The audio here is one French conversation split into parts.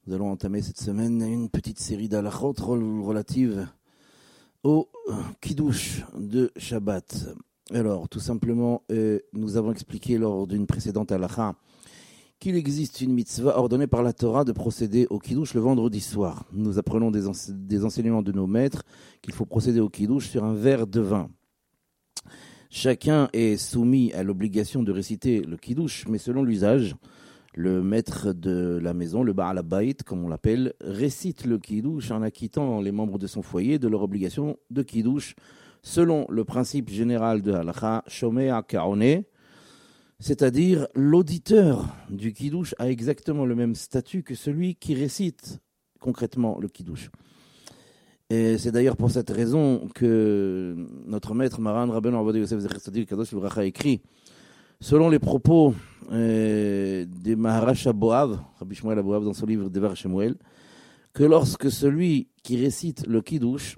Nous allons entamer cette semaine une petite série d'halachot relatives au kiddush de Shabbat. Alors, tout simplement, nous avons expliqué lors d'une précédente halacha qu'il existe une mitzvah ordonnée par la Torah de procéder au kiddush le vendredi soir. Nous apprenons des enseignements de nos maîtres qu'il faut procéder au kiddush sur un verre de vin. Chacun est soumis à l'obligation de réciter le kiddush, mais selon l'usage, le maître de la maison, le Baal Habayit, comme on l'appelle, récite le kiddush en acquittant les membres de son foyer de leur obligation de kiddush, selon le principe général de Halacha, Shomea Ka'oneh, c'est-à-dire l'auditeur du kiddush a exactement le même statut que celui qui récite concrètement le kiddush. Et c'est d'ailleurs pour cette raison que notre maître Maran Rabbeinu Ovadia Yosef Zecher Tzadik Kadosh Livracha écrit, selon les propos des Maharash Aboav, Rabbi Shmuel Aboav dans son livre Devar Shemuel, que lorsque celui qui récite le kiddush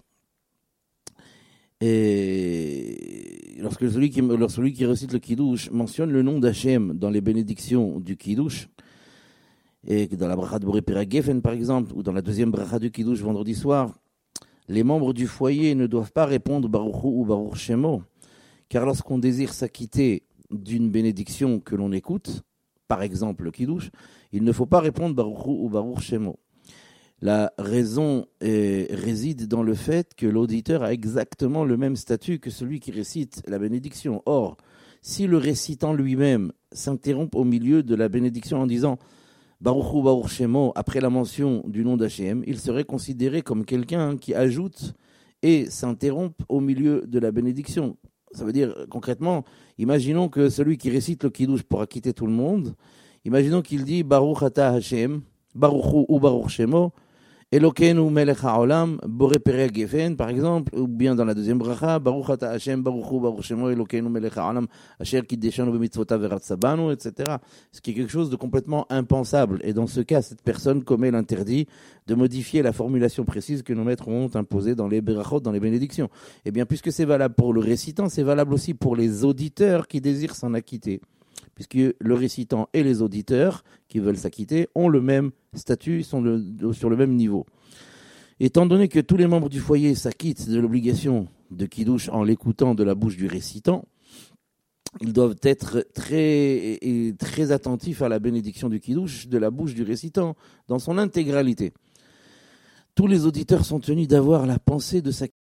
lorsque celui qui récite le kiddush mentionne le nom d'Hachem dans les bénédictions du kiddush, et dans la bracha de Boré Pera Geffen par exemple, ou dans la deuxième bracha du kiddush vendredi soir, les membres du foyer ne doivent pas répondre Baruch Hu ou Baruch Shemo, car lorsqu'on désire s'acquitter d'une bénédiction que l'on écoute, par exemple le kiddush, il ne faut pas répondre Baruch Hu ou Baruch Shemo. La raison réside dans le fait que l'auditeur a exactement le même statut que celui qui récite la bénédiction. Or, si le récitant lui-même s'interrompt au milieu de la bénédiction en disant Baruch Hu Baruch Shemo après la mention du nom d'Hachem, il serait considéré comme quelqu'un qui ajoute et s'interrompt au milieu de la bénédiction. Ça veut dire, concrètement, imaginons que celui qui récite le kiddush pour acquitter tout le monde, imaginons qu'il dit Baruch Ata Hashem, Baruch Hu ou Baruch Shemo, Elokeinu melech haolam, Boré Pera Geffen, par exemple, ou bien dans la deuxième bracha, Baruch Ata Hashem, Baruch Hu, Baruch Shemo, Elokeinu melech haolam, Asher kiddeshanu b'mitzvotav v'ratzabanu, etc. Ce qui est quelque chose de complètement impensable. Et dans ce cas, cette personne commet l'interdit de modifier la formulation précise que nos maîtres ont imposée dans les berachot, dans les bénédictions. Eh bien, puisque c'est valable pour le récitant, c'est valable aussi pour les auditeurs qui désirent s'en acquitter. Puisque le récitant et les auditeurs qui veulent s'acquitter ont le même statut, sont sur le même niveau. Étant donné que tous les membres du foyer s'acquittent de l'obligation de kiddush en l'écoutant de la bouche du récitant, ils doivent être très attentifs à la bénédiction du kiddush de la bouche du récitant dans son intégralité. Tous les auditeurs sont tenus d'avoir la pensée de s'acquitter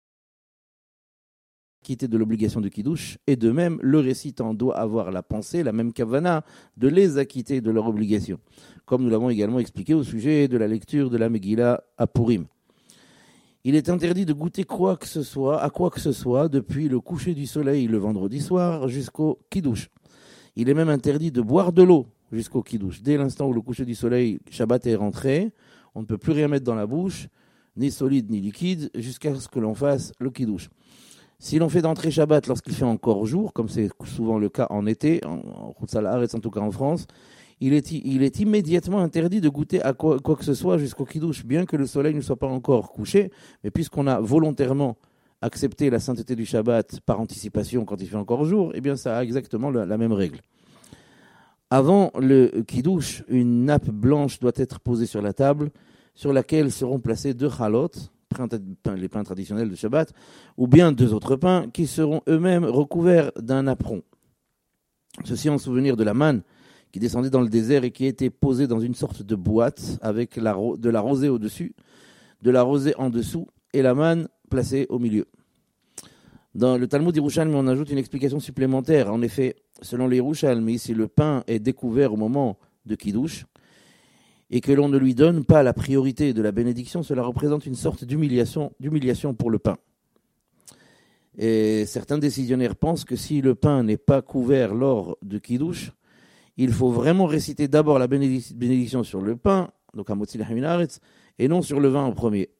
de l'obligation de kiddush, et de même, le récitant doit avoir la pensée, la même kavana, de les acquitter de leur obligation, comme nous l'avons également expliqué au sujet de la lecture de la Megillah à Purim. Il est interdit de goûter à quoi que ce soit depuis le coucher du soleil le vendredi soir jusqu'au kiddush. Il est même interdit de boire de l'eau jusqu'au kiddush. Dès l'instant où le coucher du soleil, Shabbat est rentré, on ne peut plus rien mettre dans la bouche, ni solide ni liquide, jusqu'à ce que l'on fasse le kiddush. Si l'on fait d'entrée Shabbat lorsqu'il fait encore jour, comme c'est souvent le cas en été, en Chutz La'aretz, en tout cas en France, il est immédiatement interdit de goûter à quoi que ce soit jusqu'au kiddush, bien que le soleil ne soit pas encore couché, mais puisqu'on a volontairement accepté la sainteté du Shabbat par anticipation quand il fait encore jour, eh bien ça a exactement la même règle. Avant le kiddush, une nappe blanche doit être posée sur la table, sur laquelle seront placés 2 chalot, les pains traditionnels de Shabbat, ou bien 2 autres pains qui seront eux-mêmes recouverts d'un apron. Ceci en souvenir de la manne qui descendait dans le désert et qui était posée dans une sorte de boîte avec de la rosée au-dessus, de la rosée en dessous et la manne placée au milieu. Dans le Talmud Yerushalmi, on ajoute une explication supplémentaire. En effet, selon les Yerushalmi, si le pain est découvert au moment de Kiddush, et que l'on ne lui donne pas la priorité de la bénédiction, cela représente une sorte d'humiliation pour le pain. Et certains décisionnaires pensent que si le pain n'est pas couvert lors de Kiddush, il faut vraiment réciter d'abord la bénédiction sur le pain, donc à Motzi Lachamin Haaretz, et non sur le vin en premier.